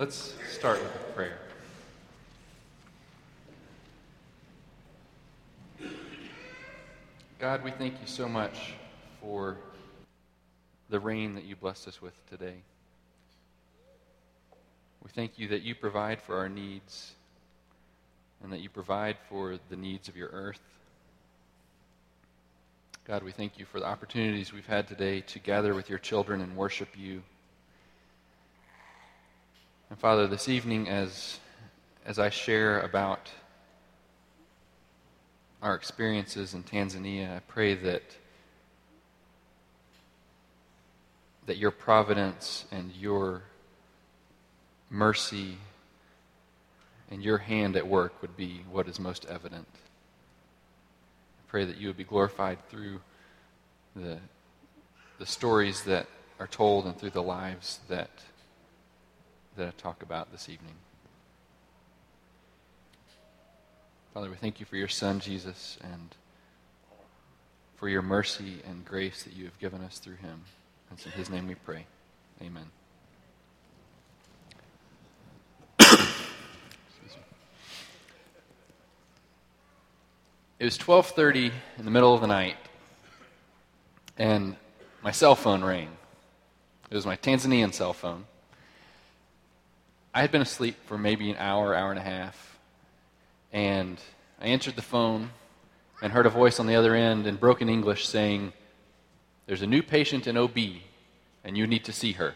Let's start with a prayer. God, we thank you so much for the rain that you blessed us with today. We thank you that you provide for our needs and that you provide for the needs of your earth. God, we thank you for the opportunities we've had today to gather with your children and worship you. And Father, this evening as I share about our experiences in Tanzania, I pray that your providence and your mercy and your hand at work would be what is most evident. I pray that you would be glorified through the stories that are told and through the lives that I talk about this evening. Father, we thank you for your Son, Jesus, and for your mercy and grace that you have given us through him. And it's in his name we pray. Amen. It was 12:30 in the middle of the night, and my cell phone rang. It was my Tanzanian cell phone. I had been asleep for maybe an hour and a half, and I answered the phone and heard a voice on the other end in broken English saying, "There's a new patient in OB, and you need to see her."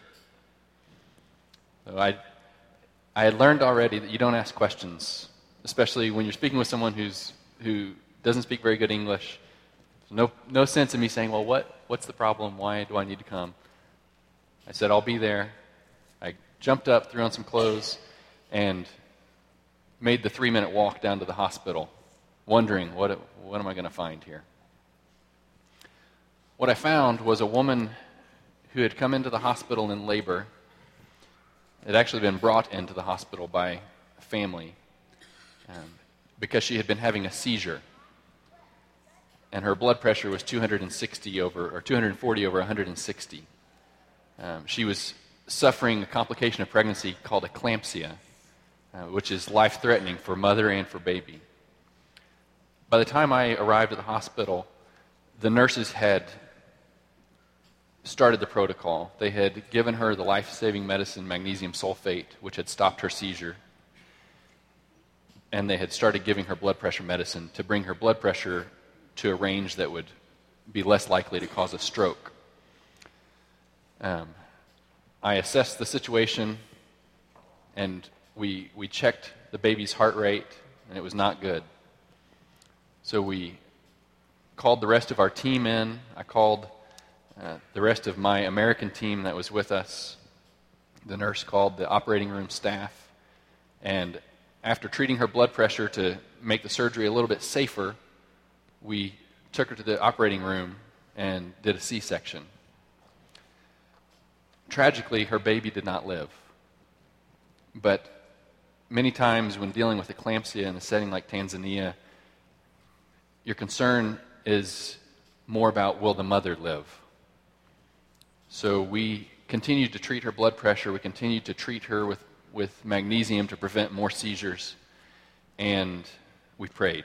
So I had learned already that you don't ask questions, especially when you're speaking with someone who doesn't speak very good English. No sense in me saying, "Well, what's the problem? Why do I need to come?" I said, "I'll be there." I jumped up, threw on some clothes, and made the 3-minute walk down to the hospital, wondering, what am I going to find here? What I found was a woman who had come into the hospital in labor. Had actually been brought into the hospital by a family because she had been having a seizure, and her blood pressure was 240 over 160. She was suffering a complication of pregnancy called eclampsia, which is life-threatening for mother and for baby. By the time I arrived at the hospital, the nurses had started the protocol. They had given her the life-saving medicine, magnesium sulfate, which had stopped her seizure. And they had started giving her blood pressure medicine to bring her blood pressure to a range that would be less likely to cause a stroke. I assessed the situation, and we checked the baby's heart rate, and it was not good. So we called the rest of our team in. I called the rest of my American team that was with us. The nurse called the operating room staff, and after treating her blood pressure to make the surgery a little bit safer, we took her to the operating room and did a C-section. Tragically, her baby did not live. But many times when dealing with eclampsia in a setting like Tanzania, your concern is more about, will the mother live? So we continued to treat her blood pressure. We continued to treat her with magnesium to prevent more seizures. And we prayed.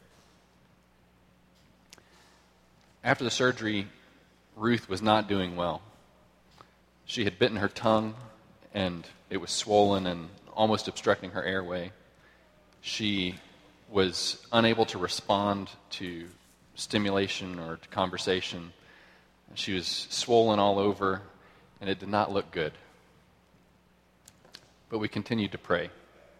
After the surgery, Ruth was not doing well. She had bitten her tongue, and it was swollen and almost obstructing her airway. She was unable to respond to stimulation or to conversation. She was swollen all over, and it did not look good. But we continued to pray.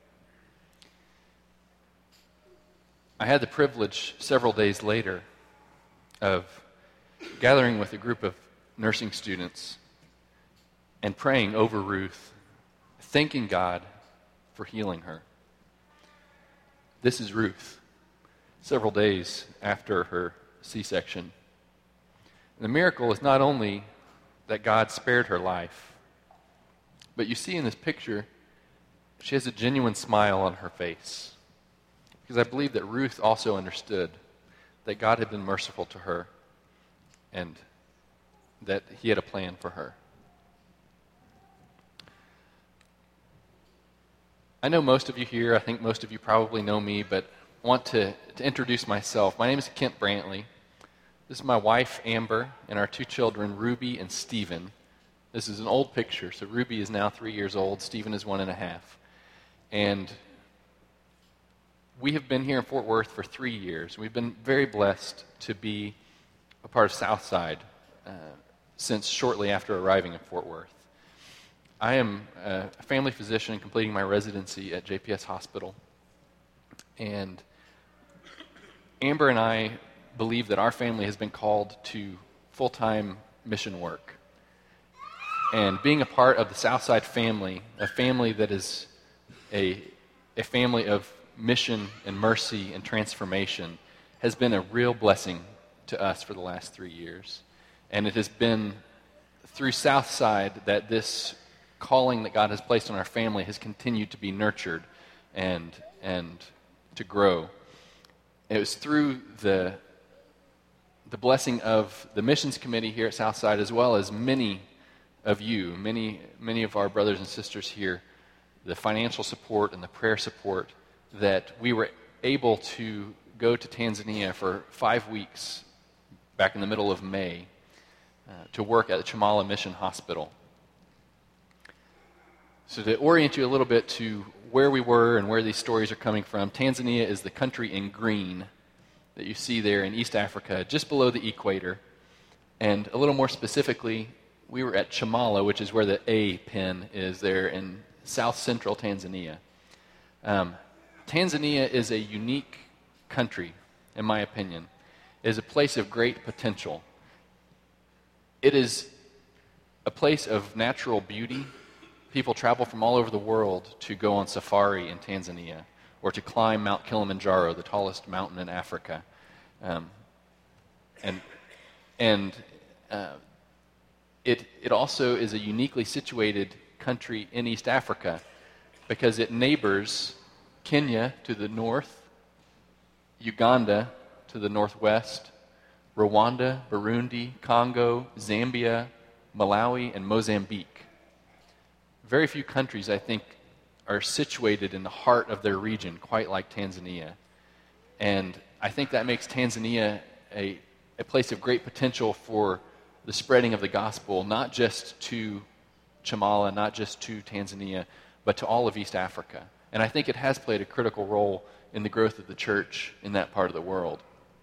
I had the privilege several days later of gathering with a group of nursing students and praying over Ruth, thanking God for healing her. This is Ruth, several days after her C-section. The miracle is not only that God spared her life, but you see in this picture, she has a genuine smile on her face. Because I believe that Ruth also understood that God had been merciful to her and that he had a plan for her. I know most of you here. I think most of you probably know me, but I want to introduce myself. My name is Kent Brantley. This is my wife, Amber, and our two children, Ruby and Stephen. This is an old picture, so Ruby is now 3 years old. Stephen is 1.5. And we have been here in Fort Worth for 3 years. We've been very blessed to be a part of Southside since shortly after arriving in Fort Worth. I am a family physician completing my residency at JPS Hospital. And Amber and I believe that our family has been called to full-time mission work. And being a part of the Southside family, a family that is a family of mission and mercy and transformation, has been a real blessing to us for the last 3 years. And it has been through Southside that this calling that God has placed on our family has continued to be nurtured and to grow. It was through the blessing of the missions committee here at Southside, as well as many of you, many of our brothers and sisters here, the financial support and the prayer support, that we were able to go to Tanzania for 5 weeks back in the middle of May to work at the Chamala Mission Hospital. So to orient you a little bit to where we were and where these stories are coming from, Tanzania is the country in green that you see there in East Africa, just below the equator. And a little more specifically, we were at Chamala, which is where the A pin is there in south central Tanzania. Tanzania is a unique country, in my opinion. It is a place of great potential. It is a place of natural beauty. People travel from all over the world to go on safari in Tanzania or to climb Mount Kilimanjaro, the tallest mountain in Africa. It also is a uniquely situated country in East Africa because it neighbors Kenya to the north, Uganda to the northwest, Rwanda, Burundi, Congo, Zambia, Malawi, and Mozambique. Very few countries, I think, are situated in the heart of their region, quite like Tanzania. And I think that makes Tanzania a place of great potential for the spreading of the gospel, not just to Chamala, not just to Tanzania, but to all of East Africa. And I think it has played a critical role in the growth of the church in that part of the world.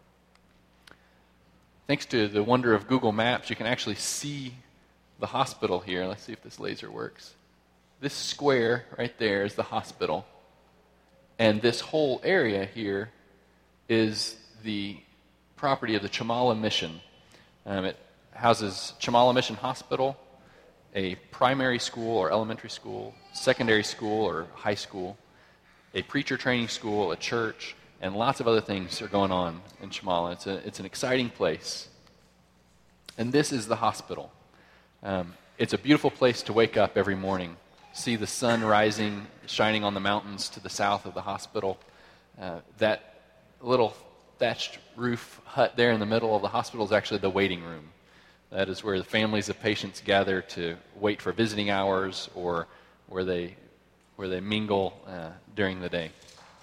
Thanks to the wonder of Google Maps, you can actually see the hospital here. Let's see if this laser works. This square right there is the hospital. And this whole area here is the property of the Chamala Mission. It houses Chamala Mission Hospital, a primary school or elementary school, secondary school or high school, a preacher training school, a church, and lots of other things are going on in Chamala. It's an exciting place. And this is the hospital. It's a beautiful place to wake up every morning, see the sun rising, shining on the mountains to the south of the hospital. That little thatched roof hut there in the middle of the hospital is actually the waiting room. That is where the families of patients gather to wait for visiting hours or where they mingle during the day.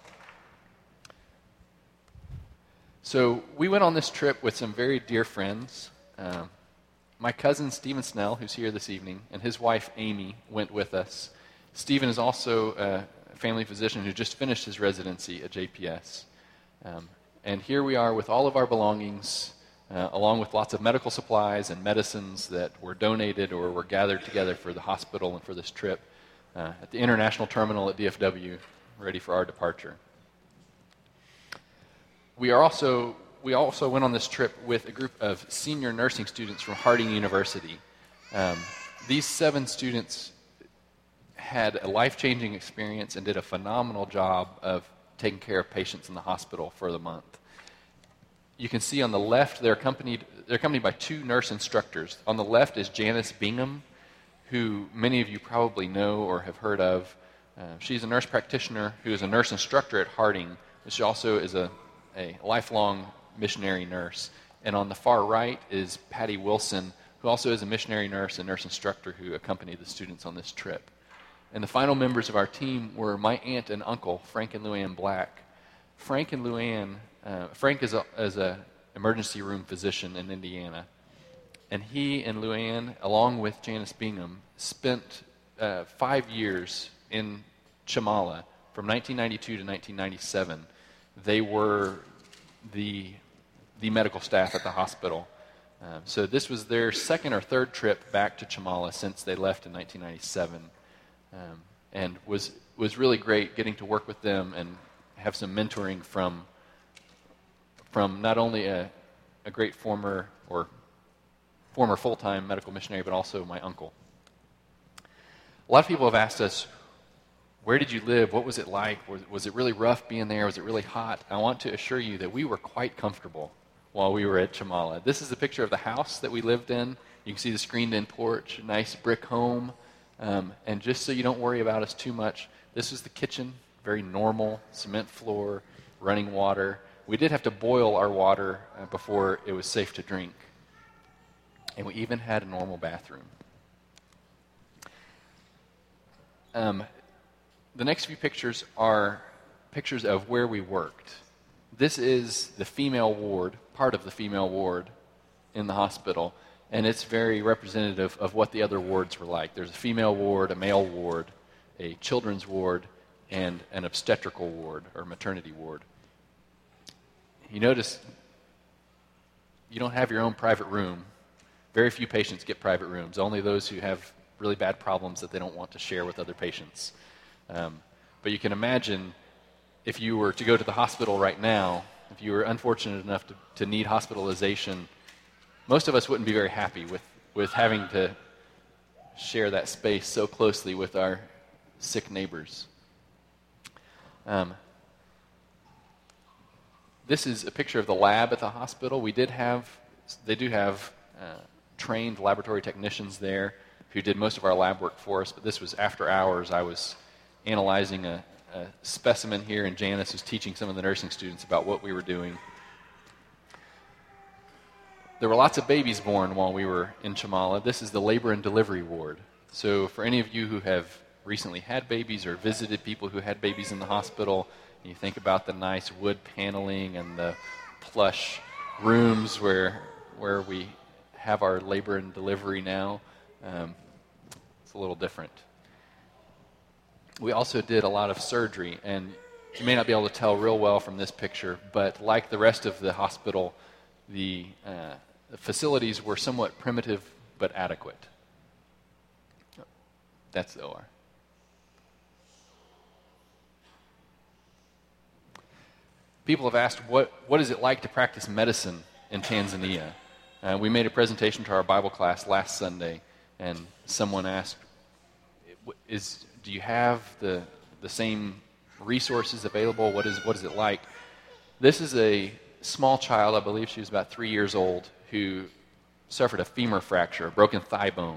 So we went on this trip with some very dear friends. My cousin Stephen Snell, who's here this evening, and his wife Amy went with us. Stephen is also a family physician who just finished his residency at JPS. And here we are with all of our belongings, along with lots of medical supplies and medicines that were donated or were gathered together for the hospital and for this trip at the international terminal at DFW, ready for our departure. We also went on this trip with a group of senior nursing students from Harding University. These 7 students had a life-changing experience and did a phenomenal job of taking care of patients in the hospital for the month. You can see on the left, they're accompanied by 2 nurse instructors. On the left is Janice Bingham, who many of you probably know or have heard of. She's a nurse practitioner who is a nurse instructor at Harding. She also is a lifelong missionary nurse. And on the far right is Patty Wilson, who also is a missionary nurse and nurse instructor who accompanied the students on this trip. And the final members of our team were my aunt and uncle, Frank and Luann Black. Frank and Luann, Frank is a emergency room physician in Indiana. And he and Luann, along with Janice Bingham, spent 5 years in Chamala from 1992 to 1997. They were the medical staff at the hospital. So this was their second or third trip back to Chamala since they left in 1997. And was really great getting to work with them and have some mentoring from not only a great former full-time medical missionary, but also my uncle. A lot of people have asked us, where did you live? What was it like? Was it really rough being there? Was it really hot? I want to assure you that we were quite comfortable while we were at Chamala. This is a picture of the house that we lived in. You can see the screened-in porch, nice brick home. And just so you don't worry about us too much, this is the kitchen, very normal, cement floor, running water. We did have to boil our water before it was safe to drink. And we even had a normal bathroom. The next few pictures are pictures of where we worked. This is the female ward, part of the female ward in the hospital, and it's very representative of what the other wards were like. There's a female ward, a male ward, a children's ward, and an obstetrical ward or maternity ward. You notice you don't have your own private room. Very few patients get private rooms, only those who have really bad problems that they don't want to share with other patients. But you can imagine if you were to go to the hospital right now, if you were unfortunate enough to need hospitalization, most of us wouldn't be very happy with having to share that space so closely with our sick neighbors. This is a picture of the lab at the hospital. They do have trained laboratory technicians there who did most of our lab work for us, but this was after hours. I was analyzing a specimen here, and Janice was teaching some of the nursing students about what we were doing. There were lots of babies born while we were in Chamala. This is the labor and delivery ward. So for any of you who have recently had babies or visited people who had babies in the hospital, and you think about the nice wood paneling and the plush rooms where we have our labor and delivery now, it's a little different. We also did a lot of surgery, and you may not be able to tell real well from this picture, but like the rest of the hospital, the facilities were somewhat primitive but adequate. That's the OR. People have asked, what is it like to practice medicine in Tanzania? We made a presentation to our Bible class last Sunday, and someone asked, do you have the same resources available? What is it like? This is a small child, I believe she was about 3 years old, who suffered a femur fracture, a broken thigh bone.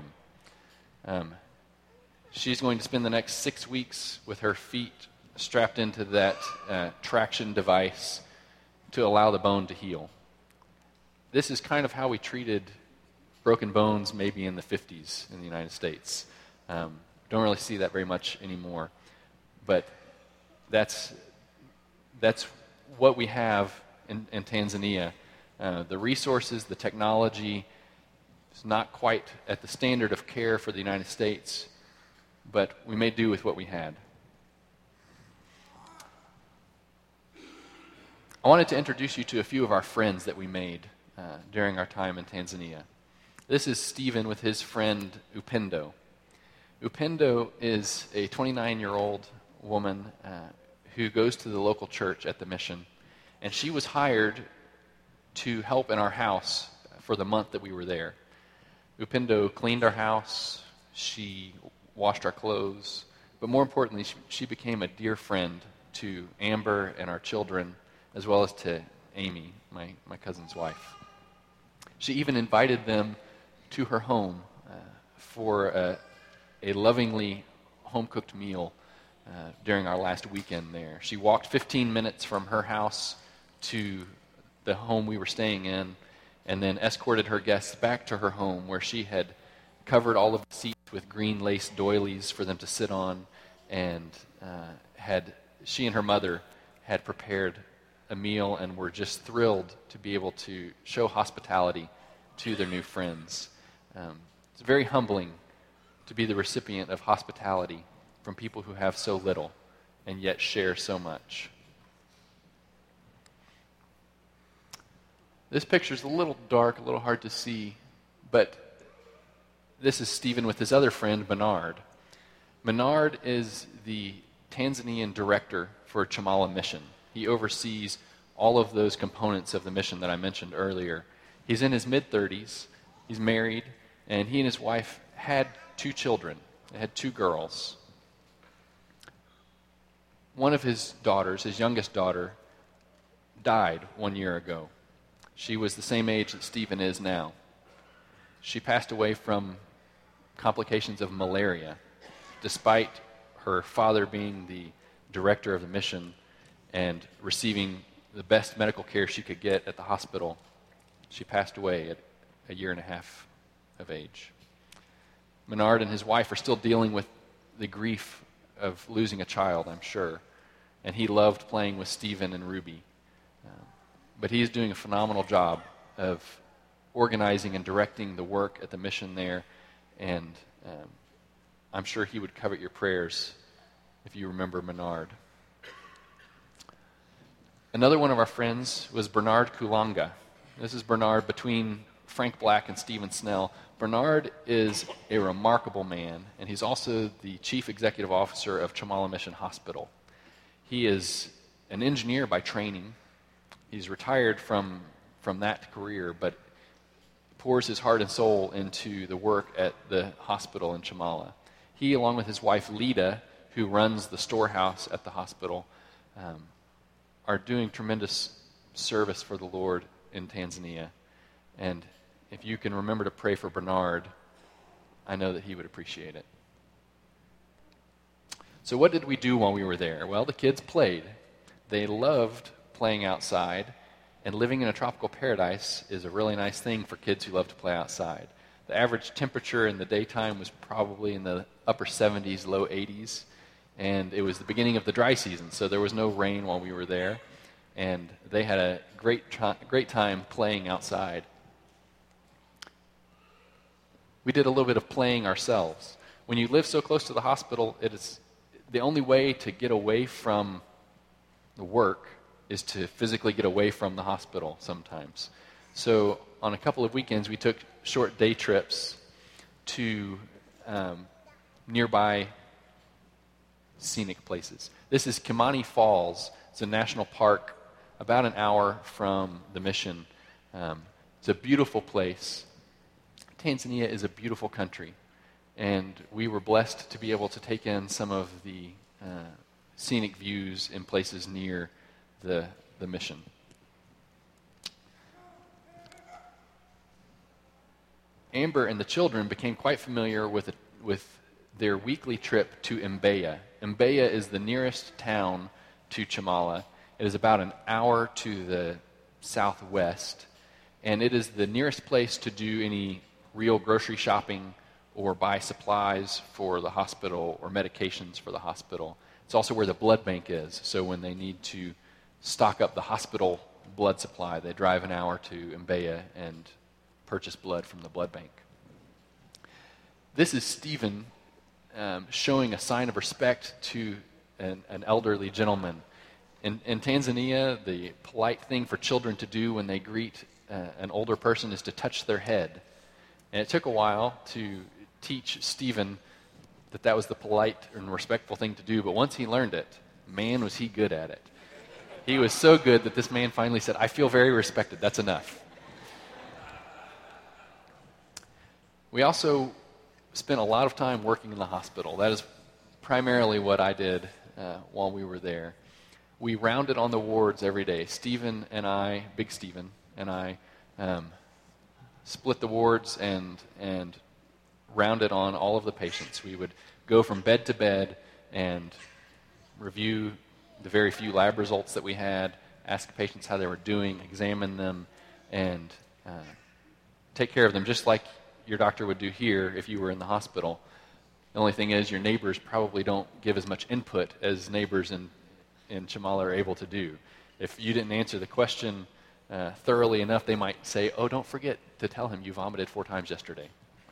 She's going to spend the next 6 weeks with her feet strapped into that traction device to allow the bone to heal. This is kind of how we treated broken bones maybe in the 50s in the United States. Don't really see that very much anymore. But that's what we have in Tanzania. The resources, the technology is not quite at the standard of care for the United States, but we made do with what we had. I wanted to introduce you to a few of our friends that we made during our time in Tanzania. This is Stephen with his friend Upendo. Upendo is a 29-year-old woman who goes to the local church at the mission, and she was hired to help in our house for the month that we were there. Upendo cleaned our house, she washed our clothes, but more importantly, she became a dear friend to Amber and our children, as well as to Amy, my cousin's wife. She even invited them to her home for a lovingly home-cooked meal during our last weekend there. She walked 15 minutes from her house to the home we were staying in, and then escorted her guests back to her home where she had covered all of the seats with green lace doilies for them to sit on, and she and her mother had prepared a meal and were just thrilled to be able to show hospitality to their new friends. It's very humbling to be the recipient of hospitality from people who have so little and yet share so much. This picture is a little dark, a little hard to see, but this is Stephen with his other friend, Bernard. Bernard is the Tanzanian director for Chamala Mission. He oversees all of those components of the mission that I mentioned earlier. He's in his mid-30s, he's married, and he and his wife had 2 children. They had 2 girls. One of his daughters, his youngest daughter, died 1 year ago. She was the same age that Stephen is now. She passed away from complications of malaria, despite her father being the director of the mission and receiving the best medical care she could get at the hospital. She passed away at 1.5 years of age. Menard and his wife are still dealing with the grief of losing a child, I'm sure. And he loved playing with Stephen and Ruby. But he is doing a phenomenal job of organizing and directing the work at the mission there. And I'm sure he would covet your prayers if you remember Menard. Another one of our friends was Bernard Kulanga. This is Bernard between Frank Black and Stephen Snell. Bernard is a remarkable man, and he's also the chief executive officer of Chamala Mission Hospital. He is an engineer by training. He's retired from that career, but pours his heart and soul into the work at the hospital in Chamala. He, along with his wife Lita, who runs the storehouse at the hospital, are doing tremendous service for the Lord in Tanzania. And if you can remember to pray for Bernard, I know that he would appreciate it. So what did we do while we were there? Well, the kids played. They loved playing outside, and living in a tropical paradise is a really nice thing for kids who love to play outside. The average temperature in the daytime was probably in the upper 70s, low 80s, and it was the beginning of the dry season, so there was no rain while we were there, and they had a great time playing outside. We did a little bit of playing ourselves. When you live so close to the hospital, it is the only way to get away from the work is to physically get away from the hospital sometimes. So on a couple of weekends, we took short day trips to nearby scenic places. This is Kimani Falls. It's a national park about an hour from the mission. It's a beautiful place. Tanzania is a beautiful country, and we were blessed to be able to take in some of the scenic views in places near the mission. Amber and the children became quite familiar with their weekly trip to Mbeya. Mbeya is the nearest town to Chamala. It is about an hour to the southwest, and it is the nearest place to do any real grocery shopping or buy supplies for the hospital or medications for the hospital. It's also where the blood bank is, so when they need to stock up the hospital blood supply, they drive an hour to Mbeya and purchase blood from the blood bank. This is Stephen showing a sign of respect to an elderly gentleman. In Tanzania, the polite thing for children to do when they greet an older person is to touch their head. And it took a while to teach Stephen that was the polite and respectful thing to do, but once he learned it, man, was he good at it. He was so good that this man finally said, "I feel very respected, that's enough." We also spent a lot of time working in the hospital. That is primarily what I did while we were there. We rounded on the wards every day. Stephen and I, Big Stephen, and I split the wards and rounded on all of the patients. We would go from bed to bed and review the very few lab results that we had, ask patients how they were doing, examine them, and take care of them just like your doctor would do here if you were in the hospital. The only thing is your neighbors probably don't give as much input as neighbors in Chamala are able to do. If you didn't answer the question thoroughly enough, they might say, oh, don't forget to tell him you vomited 4 times yesterday.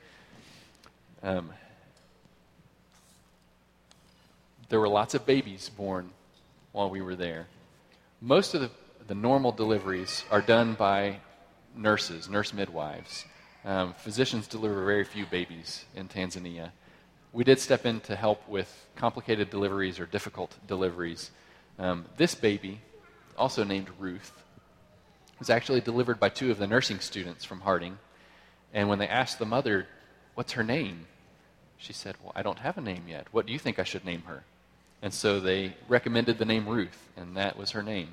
There were lots of babies born while we were there. Most of the normal deliveries are done by nurses, nurse midwives. Physicians deliver very few babies in Tanzania. We did step in to help with complicated deliveries or difficult deliveries. This baby, also named Ruth, was actually delivered by 2 of the nursing students from Harding. And when they asked the mother, what's her name? She said, well, I don't have a name yet. What do you think I should name her? And so they recommended the name Ruth, and that was her name.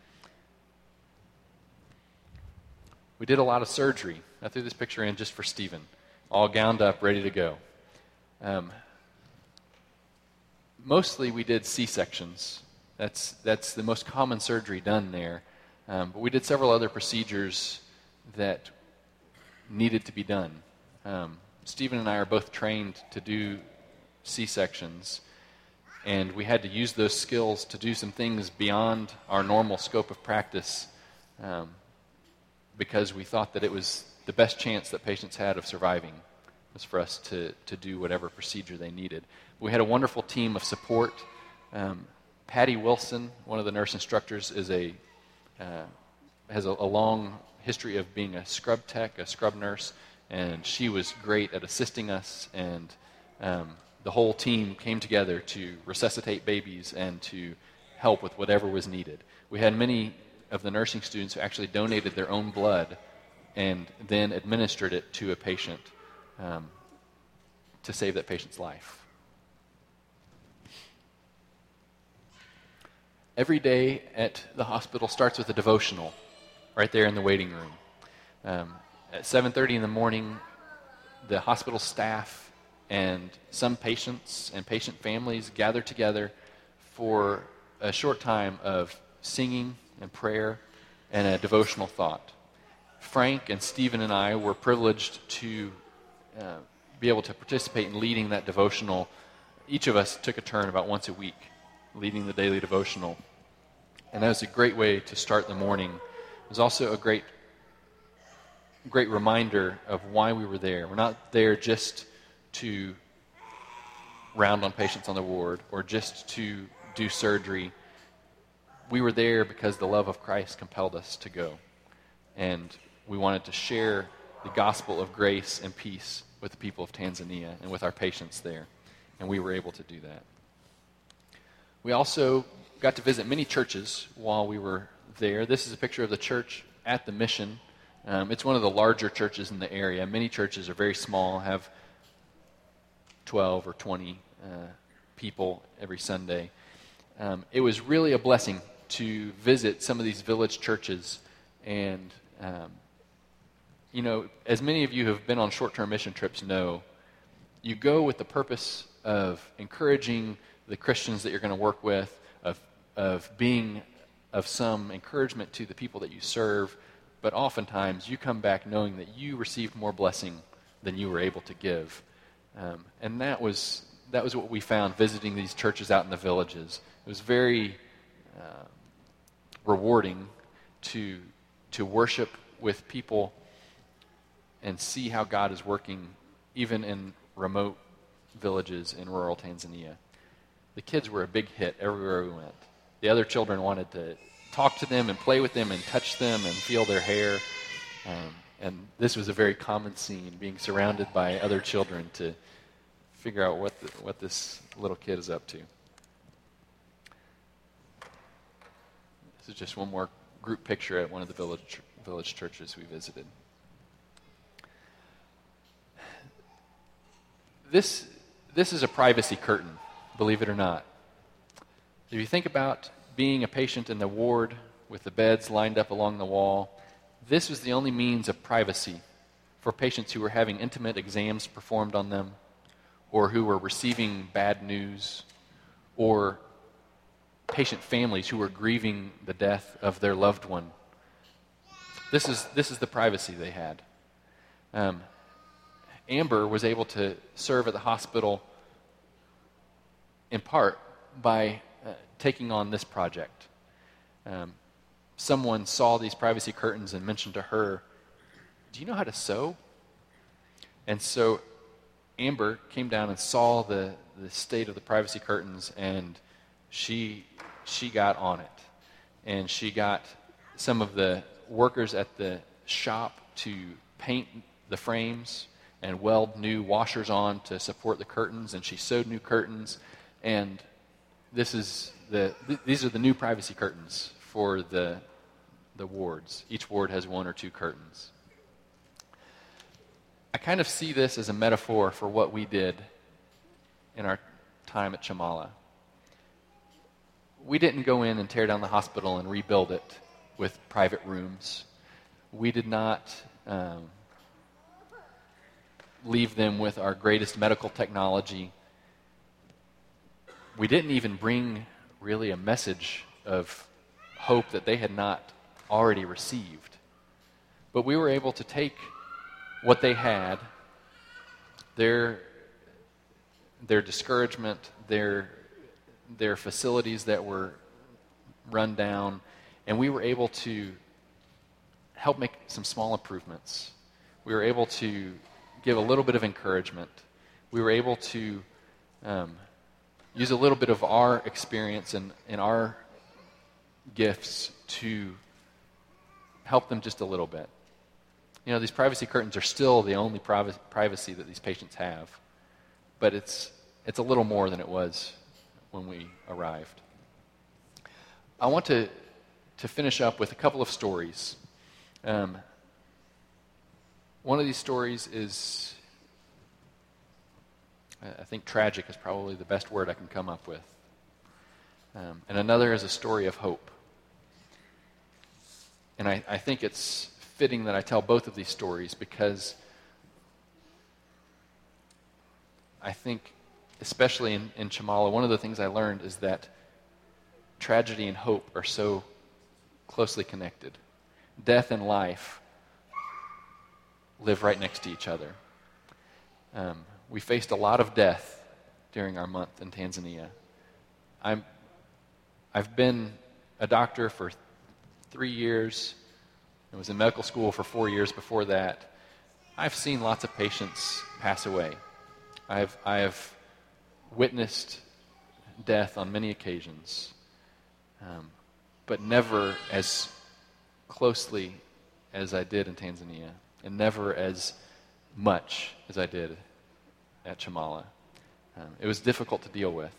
We did a lot of surgery. I threw this picture in just for Stephen, all gowned up, ready to go. Mostly we did C-sections. That's the most common surgery done there. But we did several other procedures that needed to be done. Stephen and I are both trained to do C-sections, and we had to use those skills to do some things beyond our normal scope of practice because we thought that it was the best chance that patients had of surviving was for us to do whatever procedure they needed. We had a wonderful team of support. Patty Wilson, one of the nurse instructors, has a long history of being a scrub tech, a scrub nurse, and she was great at assisting us, and the whole team came together to resuscitate babies and to help with whatever was needed. We had many of the nursing students who actually donated their own blood and then administered it to a patient to save that patient's life. Every day at the hospital starts with a devotional right there in the waiting room. At 7:30 in the morning, the hospital staff and some patients and patient families gather together for a short time of singing and prayer and a devotional thought. Frank and Stephen and I were privileged to be able to participate in leading that devotional. Each of us took a turn about once a week leading the daily devotional. And that was a great way to start the morning. It was also a great reminder of why we were there. We're not there just to round on patients on the ward or just to do surgery. We were there because the love of Christ compelled us to go. And we wanted to share the gospel of grace and peace with the people of Tanzania and with our patients there. And we were able to do that. We also got to visit many churches while we were there. This is a picture of the church at the Mission. It's one of the larger churches in the area. Many churches are very small, have 12 or 20 people every Sunday. It was really a blessing to visit some of these village churches. And, as many of you who have been on short-term mission trips know, you go with the purpose of encouraging the Christians that you're going to work with, of being of some encouragement to the people that you serve, but oftentimes you come back knowing that you received more blessing than you were able to give. And that was what we found visiting these churches out in the villages. It was very rewarding to worship with people and see how God is working even in remote villages in rural Tanzania. The kids were a big hit everywhere we went. The other children wanted to talk to them and play with them and touch them and feel their hair. And this was a very common scene, being surrounded by other children to figure out what this little kid is up to. This is just one more group picture at one of the village churches we visited. This is a privacy curtain, believe it or not. If you think about being a patient in the ward with the beds lined up along the wall, this was the only means of privacy for patients who were having intimate exams performed on them, or who were receiving bad news, or patient families who were grieving the death of their loved one. This is the privacy they had. Amber was able to serve at the hospital in part by taking on this project. Someone saw these privacy curtains and mentioned to her, "Do you know how to sew?" And so Amber came down and saw the state of the privacy curtains, and she got on it. And she got some of the workers at the shop to paint the frames and weld new washers on to support the curtains, and she sewed new curtains. And these are the new privacy curtains for the wards. Each ward has one or two curtains. I kind of see this as a metaphor for what we did in our time at Chamala. We didn't go in and tear down the hospital and rebuild it with private rooms. We did not leave them with our greatest medical technology. We didn't even bring really a message of hope that they had not already received. But we were able to take what they had, their discouragement, their facilities that were run down, and we were able to help make some small improvements. We were able to give a little bit of encouragement. We were able to use a little bit of our experience and our gifts to help them just a little bit. You know, these privacy curtains are still the only privacy that these patients have, but it's a little more than it was when we arrived. I want to finish up with a couple of stories. One of these stories is, I think tragic is probably the best word I can come up with. And another is a story of hope. And I think it's fitting that I tell both of these stories because I think, especially in Chamala, one of the things I learned is that tragedy and hope are so closely connected. Death and life live right next to each other. We faced a lot of death during our month in Tanzania. I've been a doctor for 3 years. I was in medical school for 4 years before that. I've seen lots of patients pass away. I have witnessed death on many occasions, but never as closely as I did in Tanzania, and never as much as I did at Chamala. It was difficult to deal with,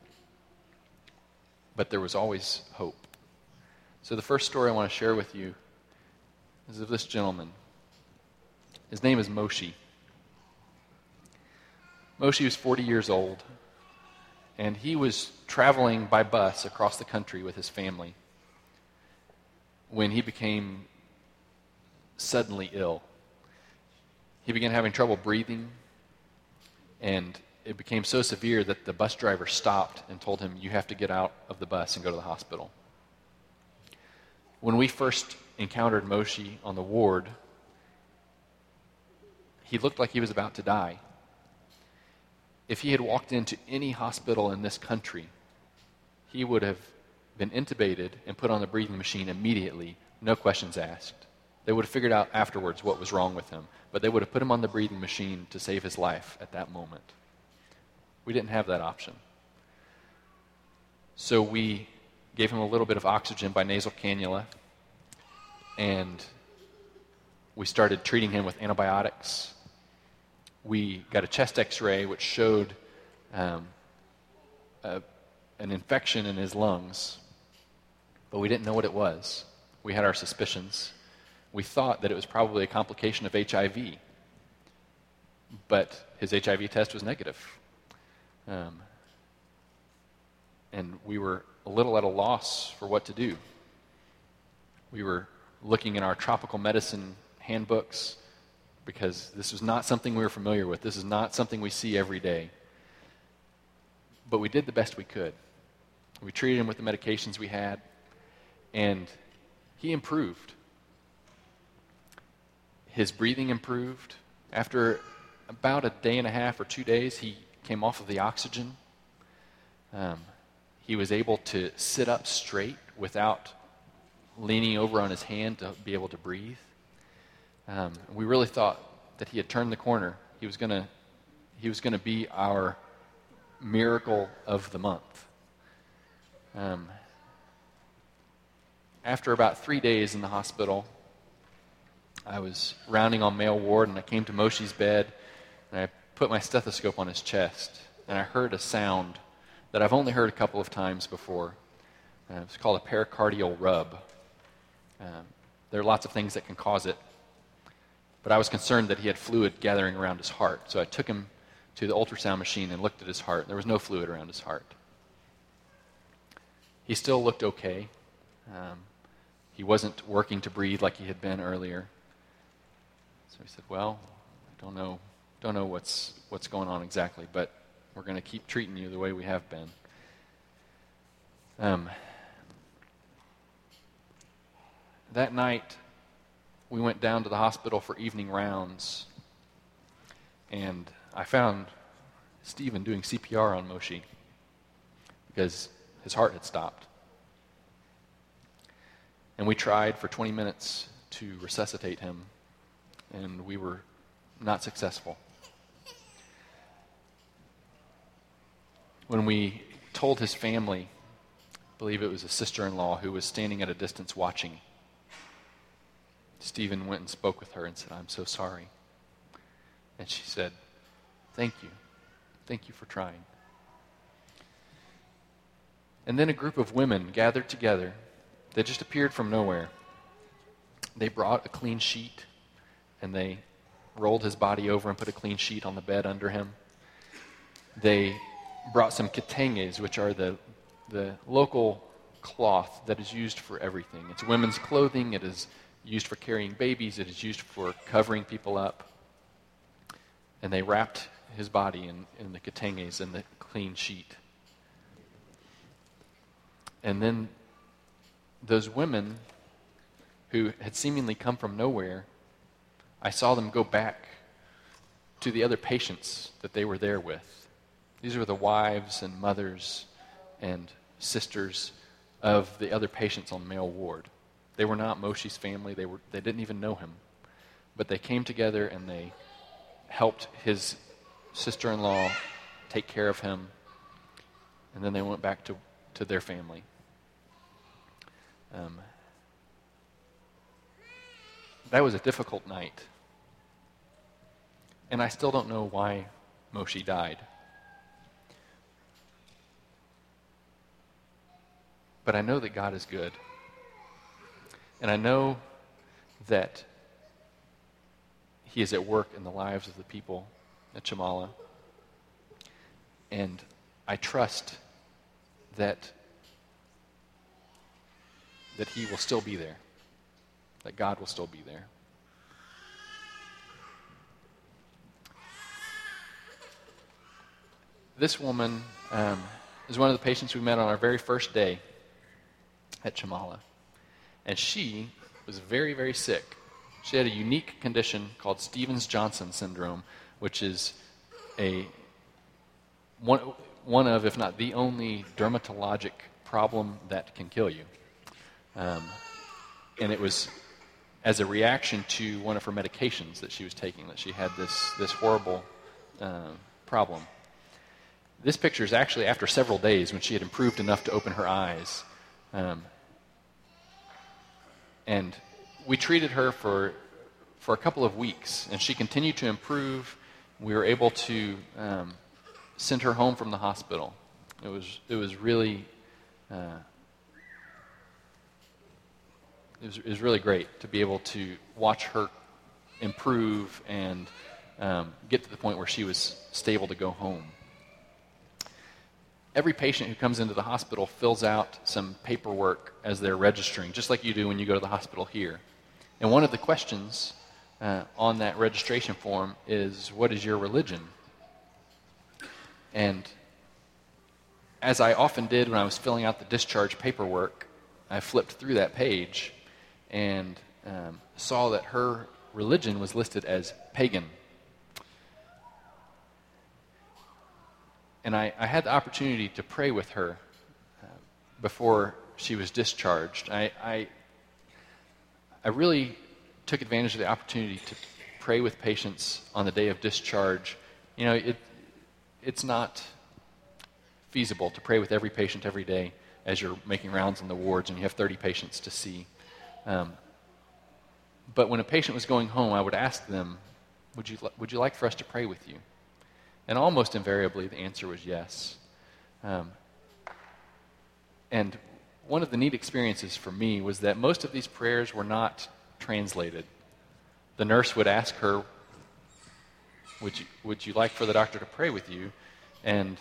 but there was always hope. So the first story I want to share with you is of this gentleman. His name is Moshe. Moshe was 40 years old, and he was traveling by bus across the country with his family when he became suddenly ill. He began having trouble breathing, and it became so severe that the bus driver stopped and told him, "You have to get out of the bus and go to the hospital." When we first encountered Moshe on the ward, he looked like he was about to die. If he had walked into any hospital in this country, he would have been intubated and put on the breathing machine immediately, no questions asked. They would have figured out afterwards what was wrong with him, but they would have put him on the breathing machine to save his life at that moment. We didn't have that option. So we gave him a little bit of oxygen by nasal cannula, and we started treating him with antibiotics. We got a chest x-ray which showed an infection in his lungs, but we didn't know what it was. We had our suspicions. We thought that it was probably a complication of HIV, but his HIV test was negative. And we were a little at a loss for what to do. We were looking in our tropical medicine handbooks because this was not something we were familiar with. This is not something we see every day. But we did the best we could. We treated him with the medications we had, and he improved. His breathing improved. After about a day and a half or 2 days, he came off of the oxygen. He was able to sit up straight without leaning over on his hand to be able to breathe. We really thought that he had turned the corner. He was going to be our miracle of the month. After about 3 days in the hospital, I was rounding on male ward, and I came to Moshe's bed, and I put my stethoscope on his chest, and I heard a sound that I've only heard a couple of times before. It's called a pericardial rub. There are lots of things that can cause it, but I was concerned that he had fluid gathering around his heart, so I took him to the ultrasound machine and looked at his heart. There was no fluid around his heart. He still looked okay. He wasn't working to breathe like he had been earlier. So he said, well, I don't know what's going on exactly, but we're going to keep treating you the way we have been. That night, we went down to the hospital for evening rounds, and I found Stephen doing CPR on Moshe because his heart had stopped. And we tried for 20 minutes to resuscitate him, and we were not successful. When we told his family, I believe it was a sister-in-law who was standing at a distance watching, Stephen went and spoke with her and said, I'm so sorry. And she said, thank you. Thank you for trying. And then a group of women gathered together. They just appeared from nowhere. They brought a clean sheet, and they rolled his body over and put a clean sheet on the bed under him. They brought some ketenges, which are the local cloth that is used for everything. It's women's clothing. It is used for carrying babies. It is used for covering people up. And they wrapped his body in the ketenges and the clean sheet. And then those women who had seemingly come from nowhere, I saw them go back to the other patients that they were there with. These were the wives and mothers and sisters of the other patients on male ward. They were not Moshe's family. They didn't even know him. But they came together and they helped his sister-in-law take care of him. And then they went back to their family. That was a difficult night. And I still don't know why Moshe died. But I know that God is good. And I know that He is at work in the lives of the people at Chamala. And I trust that He will still be there. That God will still be there. This woman is one of the patients we met on our very first day at Chamala. And she was very, very sick. She had a unique condition called Stevens-Johnson syndrome, which is one of, if not the only, dermatologic problem that can kill you. And it was as a reaction to one of her medications that she was taking, that she had this horrible problem. This picture is actually after several days when she had improved enough to open her eyes. And we treated her for a couple of weeks, and she continued to improve. We were able to send her home from the hospital. It was really it was really great to be able to watch her improve and get to the point where she was stable to go home. Every patient who comes into the hospital fills out some paperwork as they're registering, just like you do when you go to the hospital here. And one of the questions on that registration form is, what is your religion? And as I often did when I was filling out the discharge paperwork, I flipped through that page and saw that her religion was listed as pagan. And I had the opportunity to pray with her before she was discharged. I really took advantage of the opportunity to pray with patients on the day of discharge. You know, it's not feasible to pray with every patient every day as you're making rounds in the wards and you have 30 patients to see. But when a patient was going home, I would ask them, would you like for us to pray with you? And almost invariably, the answer was yes. And one of the neat experiences for me was that most of these prayers were not translated. The nurse would ask her, would you like for the doctor to pray with you? And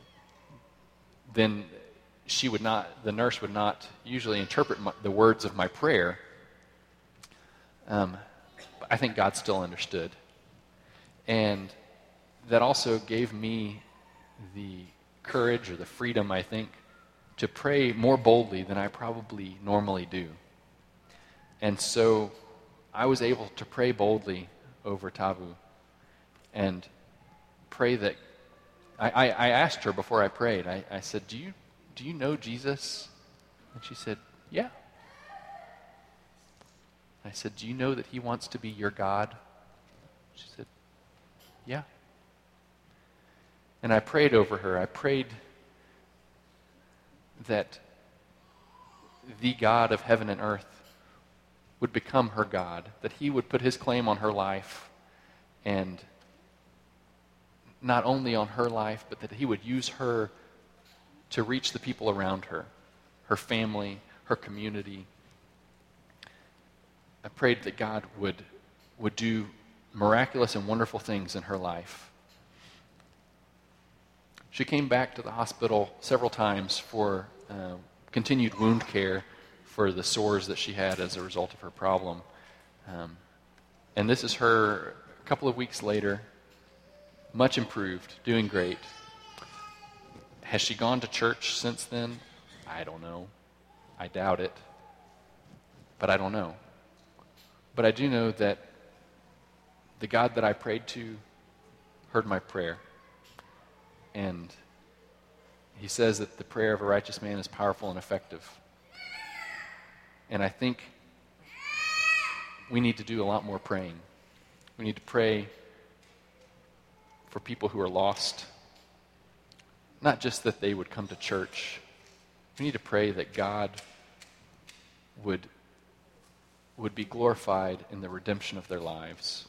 then the nurse would not usually interpret the words of my prayer. But I think God still understood. And that also gave me the courage or the freedom, I think, to pray more boldly than I probably normally do. And so I was able to pray boldly over Tavu and pray that I asked her before I prayed, I said, do you know Jesus? And she said, yeah. I said, do you know that he wants to be your God? She said, yeah. And I prayed over her. I prayed that the God of heaven and earth would become her God, that he would put his claim on her life, and not only on her life, but that he would use her to reach the people around her, her family, her community. I prayed that God would do miraculous and wonderful things in her life. She came back to the hospital several times for continued wound care for the sores that she had as a result of her problem. And this is her a couple of weeks later, much improved, doing great. Has she gone to church since then? I don't know. I doubt it. But I don't know. But I do know that the God that I prayed to heard my prayer. And he says that the prayer of a righteous man is powerful and effective. And I think we need to do a lot more praying. We need to pray for people who are lost. Not just that they would come to church. We need to pray that God would be glorified in the redemption of their lives.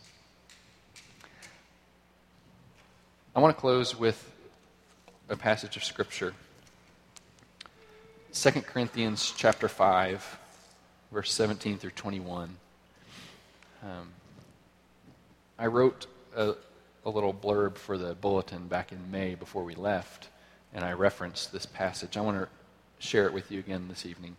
I want to close with a passage of Scripture. 2 Corinthians chapter 5, verse 17 through 21. I wrote a little blurb for the bulletin back in May before we left, and I referenced this passage. I want to share it with you again this evening.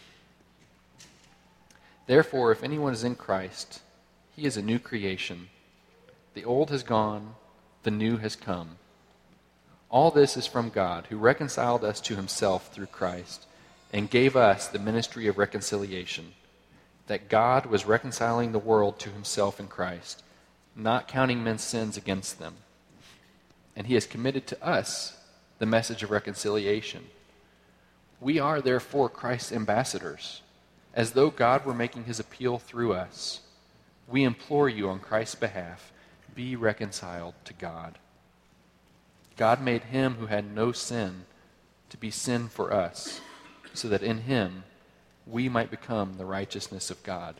Therefore, if anyone is in Christ, he is a new creation. The old has gone, the new has come. All this is from God, who reconciled us to himself through Christ and gave us the ministry of reconciliation, that God was reconciling the world to himself in Christ, not counting men's sins against them. And he has committed to us the message of reconciliation. We are therefore Christ's ambassadors, as though God were making his appeal through us. We implore you on Christ's behalf, be reconciled to God. God made him who had no sin to be sin for us, so that in him we might become the righteousness of God.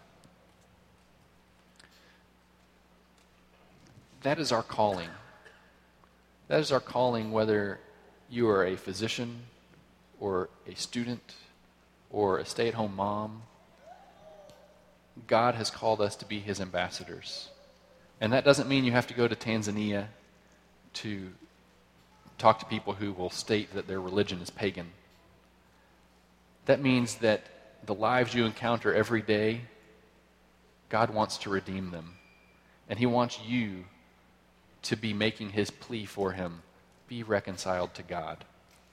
That is our calling. That is our calling, whether you are a physician or a student or a stay-at-home mom. God has called us to be his ambassadors. And that doesn't mean you have to go to Tanzania to talk to people who will state that their religion is pagan. That means that the lives you encounter every day, God wants to redeem them. And he wants you to be making his plea for him. Be reconciled to God.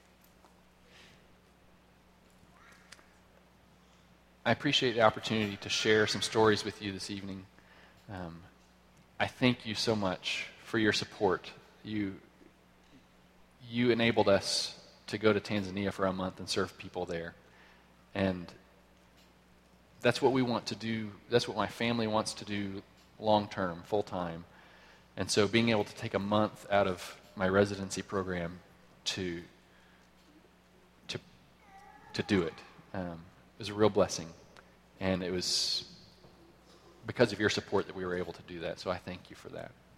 I appreciate the opportunity to share some stories with you this evening. I thank you so much for your support. you enabled us to go to Tanzania for a month and serve people there. And that's what we want to do. That's what my family wants to do long term, full time. And so being able to take a month out of my residency program to do it was a real blessing. And it was because of your support that we were able to do that. So I thank you for that.